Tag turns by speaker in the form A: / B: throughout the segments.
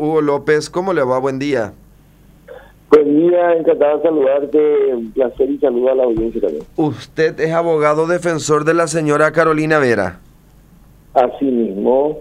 A: Hugo López, ¿cómo le va? Buen día.
B: Buen día, encantado de saludarte, un placer y saludo a la audiencia también.
A: Usted es abogado defensor de la señora Carolina Vera.
B: Así mismo,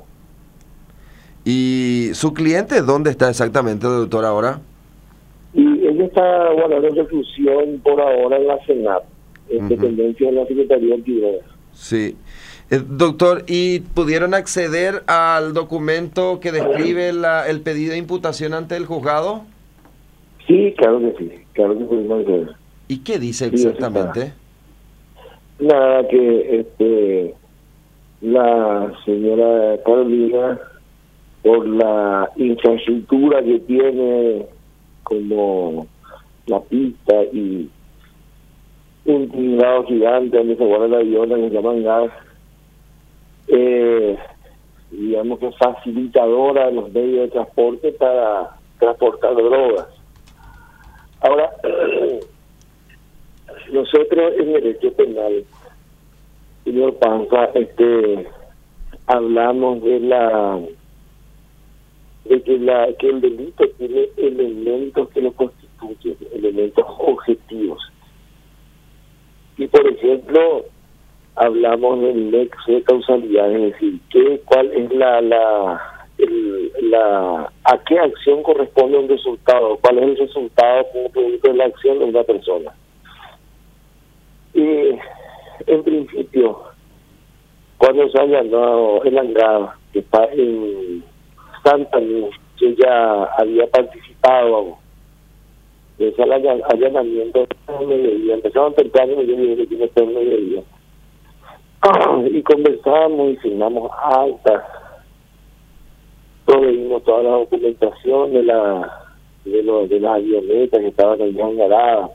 A: ¿Y su cliente dónde está exactamente, doctor, ahora?
B: y ella está guardando reclusión por ahora en la Senat, en dependencia de la Secretaría Antigüedad.
A: Sí. Doctor, ¿y pudieron acceder al documento que describe el pedido de imputación ante el juzgado?
B: Sí, claro que pudimos hacer.
A: ¿Y qué dice
B: Sí, eso
A: exactamente?
B: Nada, que la señora Carolina, por la infraestructura que tiene como la pista y un tinglado gigante donde se guarda el avión, que se llaman gas, digamos que facilitadora de los medios de transporte para transportar drogas. Ahora, nosotros en derecho penal, señor Panza, hablamos que el delito tiene elementos que lo constituyen, elementos objetivos. Y por ejemplo, hablamos del nexo de causalidad, es decir, cuál es a qué acción corresponde un resultado, cuál es el resultado como producto de la acción de una persona. Y en principio, cuando se haya ganado el hangar que está en Santa Luz, que ya había participado de ese allanamiento de mediodía, empezaron temprano y yo dije que tiene que ser mediodía. Y conversamos y firmamos actas, proveímos toda la documentación de las avionetas que estaban ahí engaradas,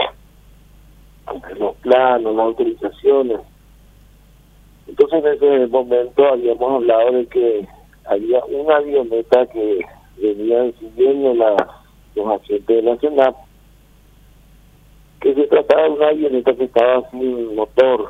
B: los planos, las autorizaciones. Entonces en ese momento habíamos hablado de que había una avioneta que venían siguiendo los agentes de la Senat, que se trataba de una avioneta que estaba sin motor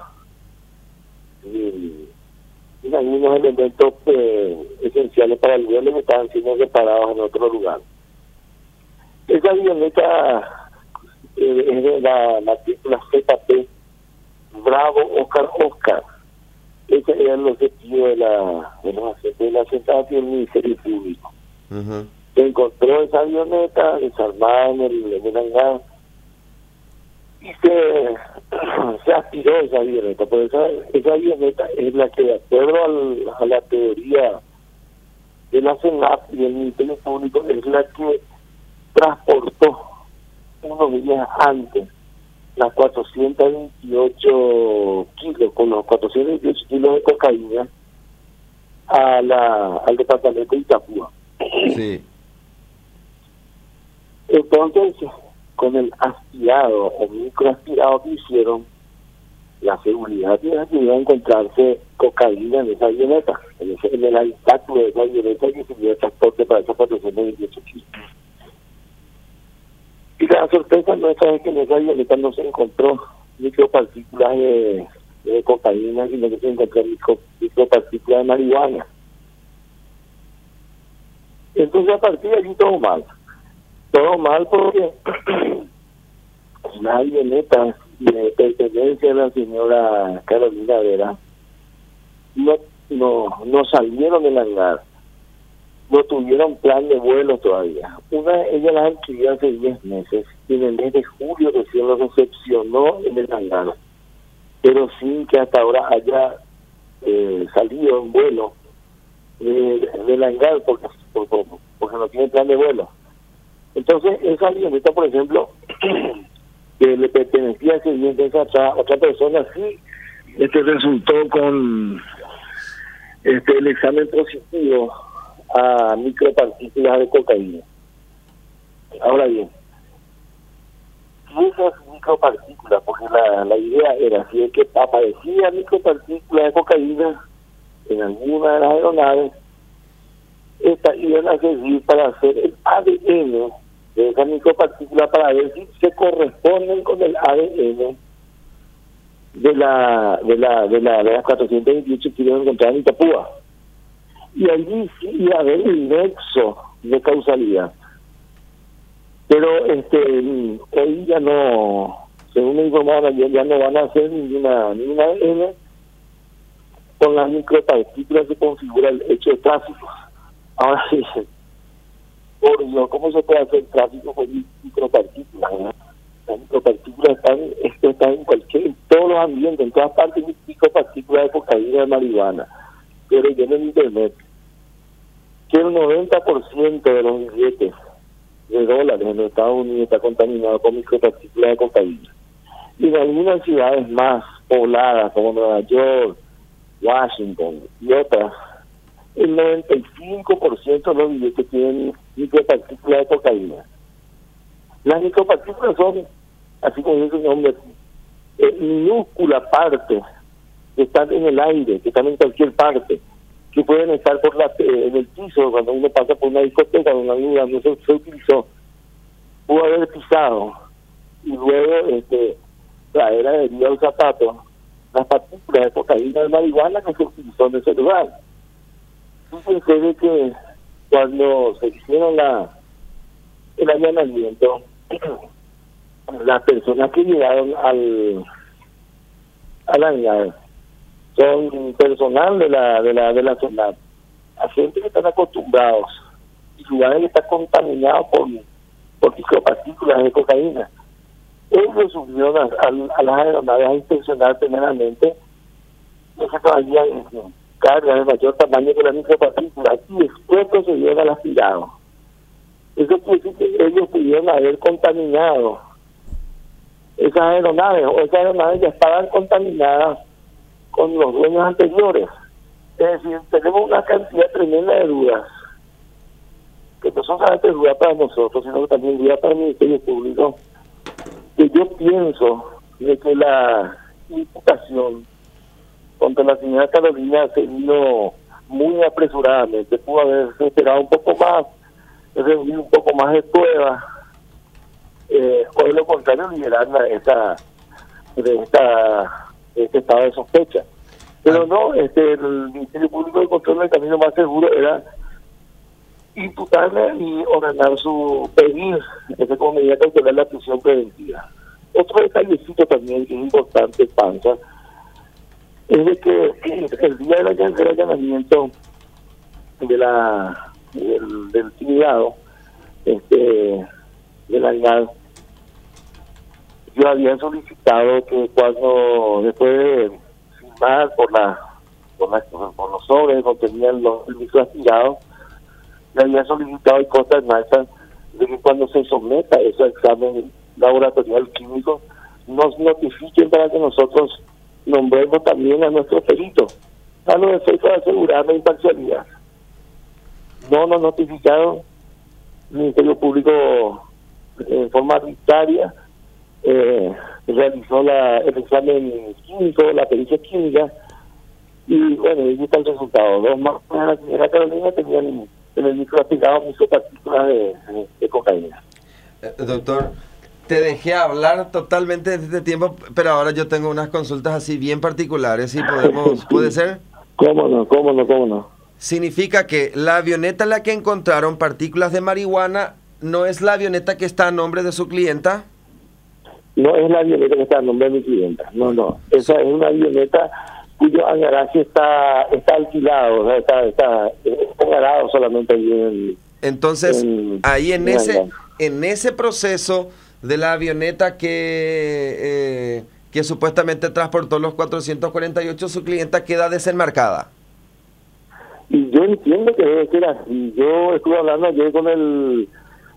B: y algunos elementos esenciales para el vuelo que estaban siendo reparados en otro lugar. Esa avioneta es de la matrícula ZP Bravo Oscar. Ese era el objetivo de los agentes de la Senat y el Ministerio Público. Se encontró esa avioneta desarmada en el hangar y se aspiró esa avioneta. Por esa avioneta es la que, de acuerdo a la teoría de la Senat y del Ministerio Público, es la que transportó unos días antes las 428 kilos, con los 428 kilos de cocaína al departamento de Itapúa.
A: Sí.
B: Entonces, con el aspirado o microaspirado que hicieron, la seguridad ayudó a encontrarse cocaína en esa avioneta, en el habitáculo de esa avioneta que sirvió de transporte para esos 428 kilos. Y la sorpresa nuestra es que en esa avioneta no se encontró micropartículas de cocaína, sino que se encontró micropartículas de marihuana. Entonces, a partir de allí todo mal porque la avioneta de pertenencia de la señora Carolina Vera no salieron del hangar, no tuvieron plan de vuelo todavía. Ella la adquirió hace 10 meses y en el mes de julio recién lo recepcionó en el hangar, pero sin que hasta ahora haya salido en vuelo del hangar porque no tiene plan de vuelo. Entonces esa avioneta, por ejemplo, que le pertenecía hace 10 meses a otra persona, sí, resultó con el examen positivo a micropartículas de cocaína. Ahora bien, si esas micropartículas, porque la idea era, si es que aparecía micropartículas de cocaína en alguna de las aeronaves, estas iban a servir para hacer el ADN de esas micropartículas para ver si se corresponden con el ADN de las 428 kilos encontradas en Itapúa. Y allí sí iba a haber el nexo de causalidad. Pero hoy ya no, según me informaron ayer, ya no van a hacer ninguna N. Con las micropartículas se configura el hecho de tráfico. Ahora sí, por Dios, ¿cómo se puede hacer tráfico con micropartículas? ¿No? Las micropartículas están en todos los ambientes, en todas partes, micropartículas de cocaína, de marihuana. Pero yo en internet, que el 90% de los billetes de dólares en los Estados Unidos está contaminado con micropartículas de cocaína. Y en algunas ciudades más pobladas, como Nueva York, Washington y otras, el 95% de los billetes tienen micropartículas de cocaína. Las micropartículas son, así como dice el nombre, minúscula parte que están en el aire, que están en cualquier parte, que pueden estar en el piso cuando uno pasa por una discoteca, donde una no se utilizó, pudo haber pisado y luego traer adherido al zapato las partículas de cocaína de marihuana que se utilizó en ese lugar. Fíjense de que cuando se hicieron el allanamiento, las personas que llegaron al hangar son personal de la zona, a gente que están acostumbrados y lugares que están contaminados por micropartículas de cocaína. Ellos subieron a las aeronaves a inspeccionar primeramente que traían cargas de mayor tamaño que las micropartículas y después procedieron al aspirado. Eso quiere decir que ellos pudieron haber contaminado esas aeronaves, o esas aeronaves ya estaban contaminadas con los dueños anteriores. Es decir, tenemos una cantidad tremenda de dudas, que no son solamente dudas para nosotros, sino que también dudas para el Ministerio Público, que yo pienso de que la imputación contra la señora Carolina se vino muy apresuradamente. Pudo haberse esperado un poco más, reunir un poco más de pruebas, o de lo contrario liberarla de este estado de sospecha. Pero no, el Ministerio Público de Control del Camino más seguro era imputarle y ordenar su pedir como medida cautelar la prisión preventiva. Otro detallecito también que es importante, Panza, es de que el día del allanamiento del cuidado del hangar, yo había solicitado que cuando después de firmar por los sobres que contenían los servicios aspirados, le había solicitado y consta en marcha de que cuando se someta ese examen laboratorial químico nos notifiquen para que nosotros nombremos también a nuestros peritos a los efectos de asegurar la imparcialidad. No nos notificaron. El Ministerio Público en forma arbitraria realizó el examen químico, la pericia química, y bueno, ahí está el resultado. Dos más de la señora Carolina tenían en el microaspirado micropartículas de cocaína.
A: Doctor, te dejé hablar totalmente de este tiempo, pero ahora yo tengo unas consultas así bien particulares, ¿sí podemos, puede ser?
B: ¿Cómo no?
A: Significa que la avioneta en la que encontraron partículas de marihuana no es la avioneta que está a nombre de su clienta.
B: No es la avioneta que está a nombre de mi clienta, no. Esa es una avioneta cuyo hangaraje está alquilado, o sea, está parado solamente ahí
A: entonces, ahí en ese proceso de la avioneta que supuestamente transportó los 448, su clienta queda desenmarcada.
B: Y yo entiendo que debe ser así. Yo estuve hablando ayer con el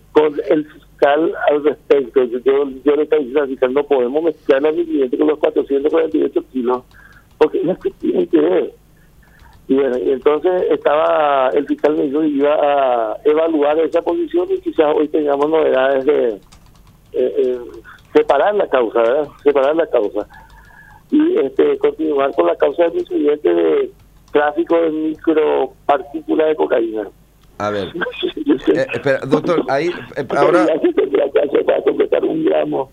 B: fiscal al respecto. Yo le estaba diciendo al fiscal, no podemos mezclar a mi cliente con los 448 kilos, porque no es que tienen que ver. Y bueno, y entonces el fiscal me dijo que iba a evaluar esa posición y quizás hoy tengamos novedades de separar la causa, ¿verdad? Separar la causa. Y continuar con la causa del incidente de tráfico de micropartículas de cocaína.
A: A ver, espera, doctor, ahí ahora
B: para completar un gramo.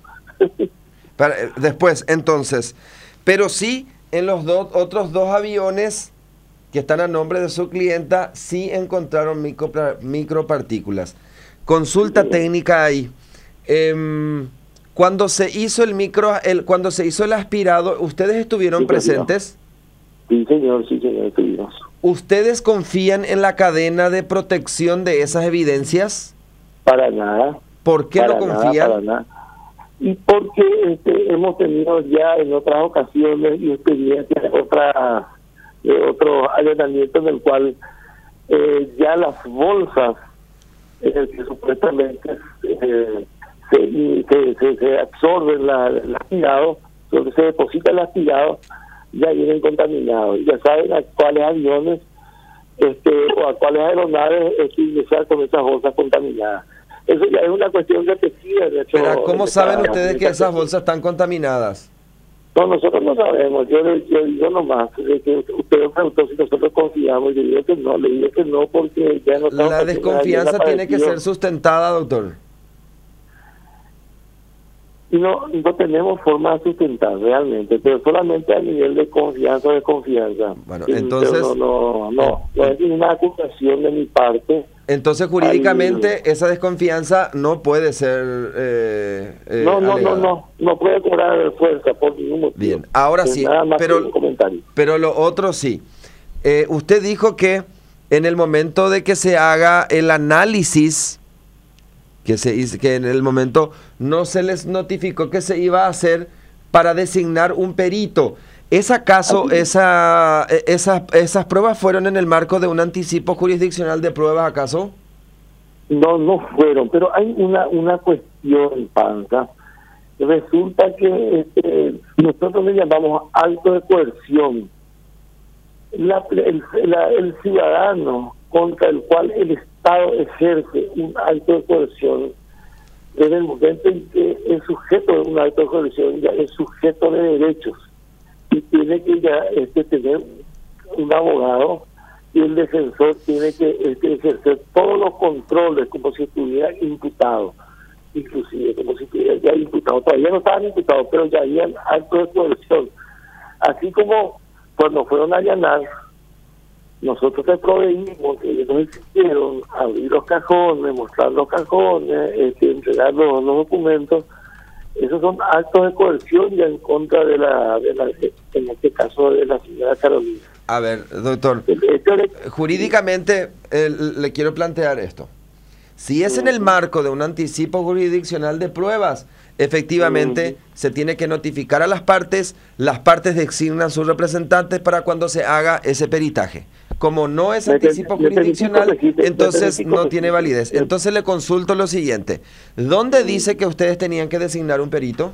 A: Después, entonces, pero sí en los otros dos aviones que están a nombre de su clienta, sí encontraron micropartículas. Consulta técnica ahí. Cuando se hizo cuando se hizo el aspirado, ¿ustedes estuvieron presentes?
B: Sí, señor, estuvimos.
A: ¿Ustedes confían en la cadena de protección de esas evidencias?
B: Para nada.
A: ¿Por qué no confían?
B: Para nada. Y porque hemos tenido ya en otras ocasiones y experiencias de otro allanamiento en el cual ya las bolsas que supuestamente se absorbe el aspirado, donde se deposita el aspirado, ya vienen contaminados. Ya saben a cuáles aviones o a cuáles aeronaves ingresar con esas bolsas contaminadas. Eso ya es una cuestión repetida. De hecho,
A: pero ¿cómo saben ustedes que esas bolsas están contaminadas?
B: No, nosotros no sabemos. Yo digo nomás que usted me preguntó si nosotros confiamos. Yo digo que no, le digo que no porque ya no estamos.
A: La desconfianza tiene que ser sustentada, doctor.
B: Y no tenemos forma de sustentar realmente, pero solamente a nivel de confianza o desconfianza.
A: Bueno, entonces
B: no es ninguna acusación de mi parte.
A: Entonces jurídicamente esa desconfianza no puede ser
B: no puede cobrar fuerza por ningún motivo.
A: Bien, ahora sí, pero lo otro sí. Usted dijo que en el momento de que se haga el análisis, que en el momento no se les notificó que se iba a hacer para designar un perito. ¿Es acaso esas pruebas fueron en el marco de un anticipo jurisdiccional de pruebas, acaso?
B: No fueron, pero hay una cuestión, Panza. Resulta que nosotros le llamamos acto de coerción. El ciudadano contra el cual el Estado ejerce un acto de coerción, desde el momento en que es sujeto de un acto de coerción, ya es sujeto de derechos y tiene que ya tener un abogado, y el defensor tiene que ejercer todos los controles como si estuviera imputado, inclusive como si estuviera ya imputado. Todavía no estaban imputados, pero ya habían actos de coerción. Así como cuando fueron a allanar, nosotros te proveímos, ellos nos hicieron abrir los cajones, mostrar los cajones, entregar los documentos. Esos son actos de coerción ya en contra de en este caso de la señora Carolina.
A: A ver, doctor, jurídicamente le quiero plantear esto. Si es en el marco de un anticipo jurisdiccional de pruebas, efectivamente se tiene que notificar a las partes designan sus representantes para cuando se haga ese peritaje. Como no es anticipo jurisdiccional, entonces no tiene validez. Entonces le consulto lo siguiente. ¿Dónde dice que ustedes tenían que designar un perito?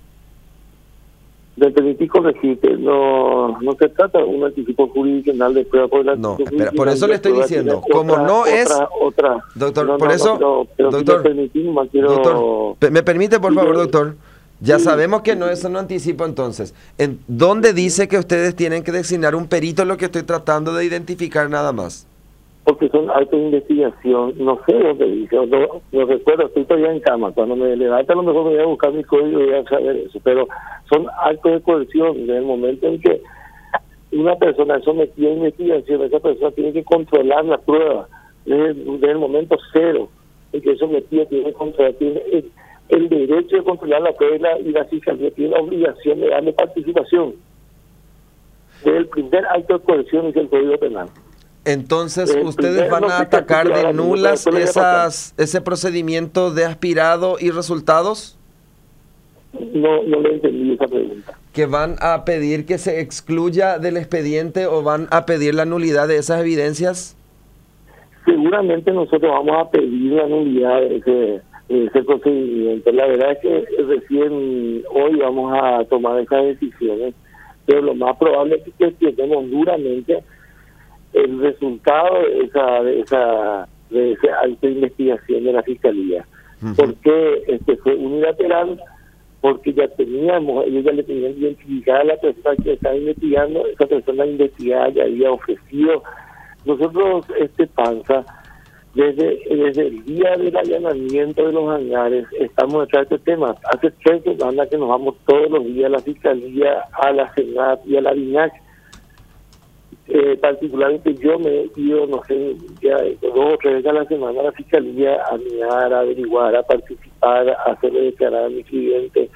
B: Le permití corregirte, no se trata de un anticipo jurisdiccional de prueba.
A: No, espera, por eso le estoy diciendo, como no es... Doctor, por eso... Doctor, ¿me permite, por favor, doctor? Ya sabemos que no es un anticipo, entonces. ¿En dónde dice que ustedes tienen que designar un perito? Lo que estoy tratando de identificar nada más.
B: Porque son actos de investigación, no sé dónde dice, no recuerdo, estoy todavía en cama. Cuando me levante a lo mejor me voy a buscar mi código y voy a saber eso. Pero son actos de coerción. En el momento en que una persona es sometida a investigación, esa persona tiene que controlar la prueba. Desde el momento cero en que es sometida, tiene que controlar, tiene el derecho de controlar la prueba, y la fiscalía tiene la obligación de darle participación. Desde el primer acto de coerción es el Código Penal.
A: Entonces, ¿ustedes van a atacar de nulas ese procedimiento de aspirado y resultados?
B: No le entendí esa pregunta.
A: ¿Que van a pedir que se excluya del expediente o van a pedir la nulidad de esas evidencias?
B: Seguramente nosotros vamos a pedir la nulidad de ese procedimiento. La verdad es que recién hoy vamos a tomar esas decisiones, pero lo más probable es que tenemos duramente el resultado de ese acto de investigación de la Fiscalía. Porque fue unilateral, porque ya ellos ya le tenían identificada a la persona que estaba investigando, esa persona investigada ya había ofrecido. Nosotros, Panza, desde el día del allanamiento de los hangares, estamos detrás de este tema. Hace 3 semanas que nos vamos todos los días a la Fiscalía, a la Senat y a la DINAC. particularmente yo me he ido, no sé, ya 2 o 3 veces a la semana a la fiscalía a mirar, a averiguar, a participar, a hacerle declarar a mi cliente,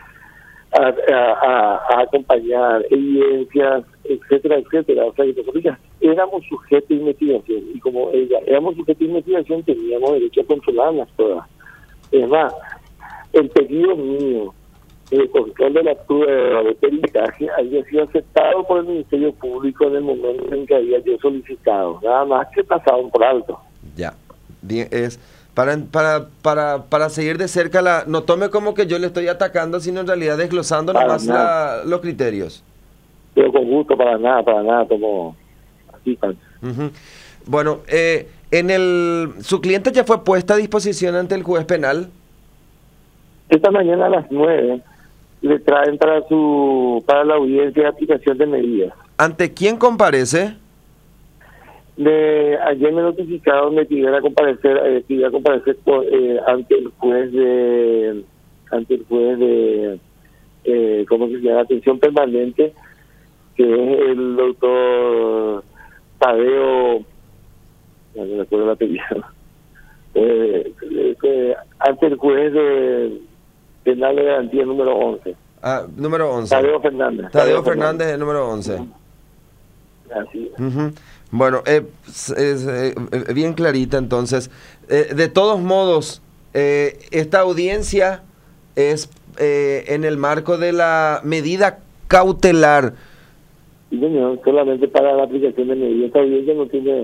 B: a acompañar evidencias, etcétera, etcétera. O sea, que nosotros ya éramos sujetos de investigación y como éramos sujetos de investigación teníamos derecho a controlar las pruebas. Es más, el pedido mío de control de la prueba de peritaje había sido aceptado por el Ministerio Público en el momento en que había yo solicitado, nada más que pasaban por alto.
A: Ya, bien, es para seguir de cerca no tome como que yo le estoy atacando, sino en realidad desglosando nomás los criterios.
B: Pero con gusto, para nada, como así.
A: Bueno, su cliente ya fue puesta a disposición ante el juez penal.
B: Esta mañana a las 9 le traen para la audiencia de aplicación de medidas.
A: ¿Ante quién comparece?
B: Ayer me notificaron de que iba a comparecer, ante el juez de ¿cómo se llama? Atención permanente, que es el doctor Tadeo, no me acuerdo el apellido, ante el juez de penal de garantía número 11.
A: Número 11.
B: Tadeo Fernández.
A: Tadeo Fernández, el número 11.
B: Así es.
A: Bueno, es bien clarita entonces. De todos modos, esta audiencia es en el marco de la medida cautelar.
B: Sí, señor, solamente para la aplicación de medidas. Esta audiencia no tiene...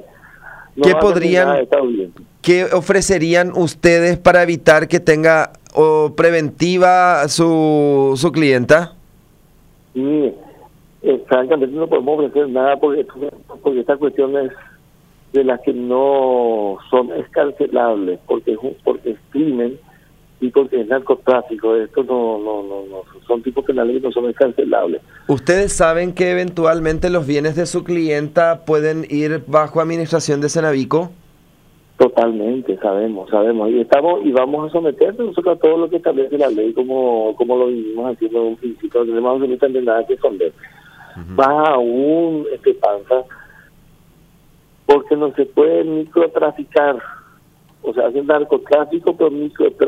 A: ¿Qué ofrecerían ustedes para evitar que tenga preventiva su clienta?
B: Sí, francamente no podemos ofrecer nada porque estas cuestiones de las que no son escarcelables, porque es crimen y porque es narcotráfico. Estos no son tipos penales que no son escarcelables. ¿Ustedes saben que eventualmente los bienes de su clienta pueden ir bajo administración de Cenavico? Totalmente, sabemos y vamos a someternos nosotros a todo lo que establece la ley, como lo vivimos haciendo en un principio. No tenemos absolutamente nada que esconder. Más aún, Panza, porque no se puede microtraficar, o sea, hacer narcotráfico, pero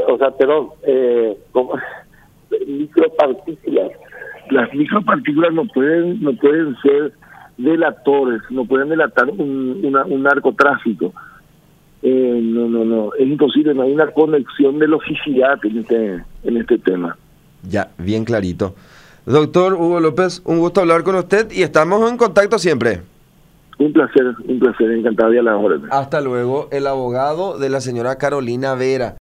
B: micropartículas. Las micropartículas no pueden ser delatores, no pueden delatar un narcotráfico. No, es imposible, no hay una conexión de logicidad en este tema. Ya, bien clarito. Doctor Hugo López, un gusto hablar con usted y estamos en contacto siempre. Un placer, encantado de a la orden. Hasta luego, el abogado de la señora Carolina Vera.